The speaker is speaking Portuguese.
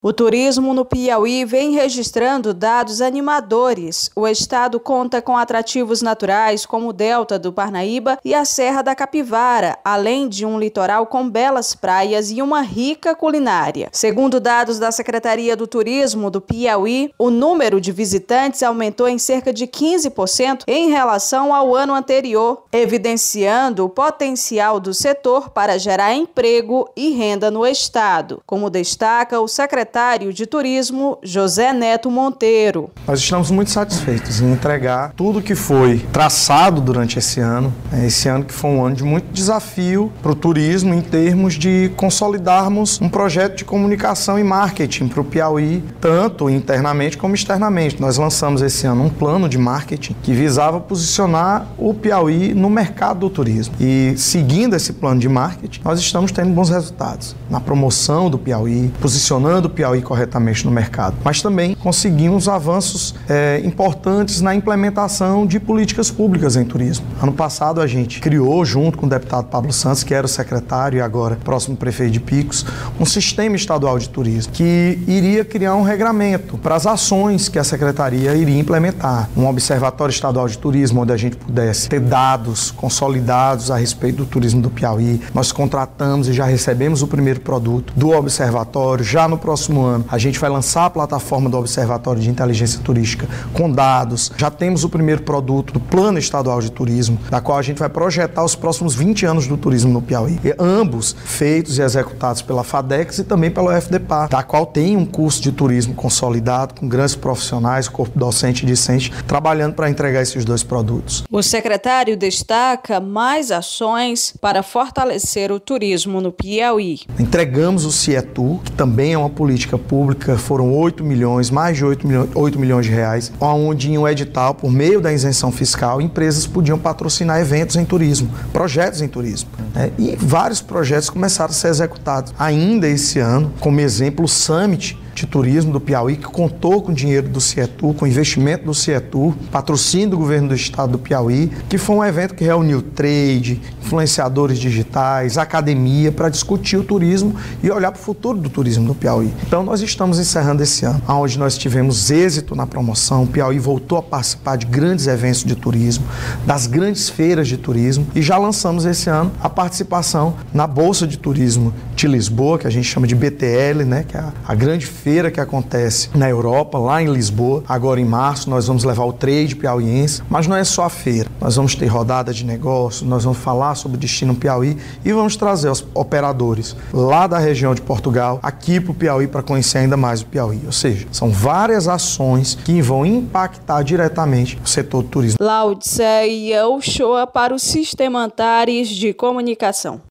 O turismo no Piauí vem registrando dados animadores. O estado conta com atrativos naturais como o Delta do Parnaíba e a Serra da Capivara, além de um litoral com belas praias e uma rica culinária. Segundo dados da Secretaria do Turismo do Piauí, o número de visitantes aumentou em cerca de 15% em relação ao ano anterior, evidenciando o potencial do setor para gerar emprego e renda no estado, como destaca o secretário de Turismo, José Neto Monteiro. Nós estamos muito satisfeitos em entregar tudo que foi traçado durante esse ano que foi um ano de muito desafio para o turismo em termos de consolidarmos um projeto de comunicação e marketing para o Piauí, tanto internamente como externamente. Nós lançamos esse ano um plano de marketing que visava posicionar o Piauí no mercado do turismo. E seguindo esse plano de marketing, nós estamos tendo bons resultados na promoção do Piauí, posicionando o Piauí corretamente no mercado, mas também conseguimos avanços importantes na implementação de políticas públicas em turismo. Ano passado a gente criou, junto com o deputado Pablo Santos, que era o secretário e agora próximo prefeito de Picos, um sistema estadual de turismo que iria criar um regramento para as ações que a secretaria iria implementar. Um observatório estadual de turismo onde a gente pudesse ter dados consolidados a respeito do turismo do Piauí. Nós contratamos e já recebemos o primeiro produto do observatório. Já no próximo ano, a gente vai lançar a plataforma do Observatório de Inteligência Turística com dados. Já temos o primeiro produto do Plano Estadual de Turismo, da qual a gente vai projetar os próximos 20 anos do turismo no Piauí. E ambos feitos e executados pela FADEX e também pela UFDPAR, da qual tem um curso de turismo consolidado, com grandes profissionais, corpo docente e discente, trabalhando para entregar esses dois produtos. O secretário destaca mais ações para fortalecer o turismo no Piauí. Entregamos o CIETU, que também é uma política pública, foram mais de 8 milhões de reais, onde em um edital, por meio da isenção fiscal, empresas podiam patrocinar eventos em turismo, projetos em turismo. E vários projetos começaram a ser executados ainda esse ano, como exemplo o Summit de Turismo do Piauí, que contou com dinheiro do CIETU, com investimento do CIETU, patrocínio do governo do estado do Piauí, que foi um evento que reuniu trade, influenciadores digitais, academia, para discutir o turismo e olhar para o futuro do turismo do Piauí. Então nós estamos encerrando esse ano, onde nós tivemos êxito na promoção. O Piauí voltou a participar de grandes eventos de turismo, das grandes feiras de turismo, e já lançamos esse ano a participação na Bolsa de Turismo de Lisboa, que a gente chama de BTL, que é a grande feira que acontece na Europa, lá em Lisboa. Agora em março nós vamos levar o trade piauiense, mas não é só a feira. Nós vamos ter rodada de negócios, nós vamos falar sobre o destino Piauí e vamos trazer os operadores lá da região de Portugal aqui para o Piauí para conhecer ainda mais o Piauí. Ou seja, são várias ações que vão impactar diretamente o setor do turismo. Laudice Uchoa para o Sistema Antares de Comunicação.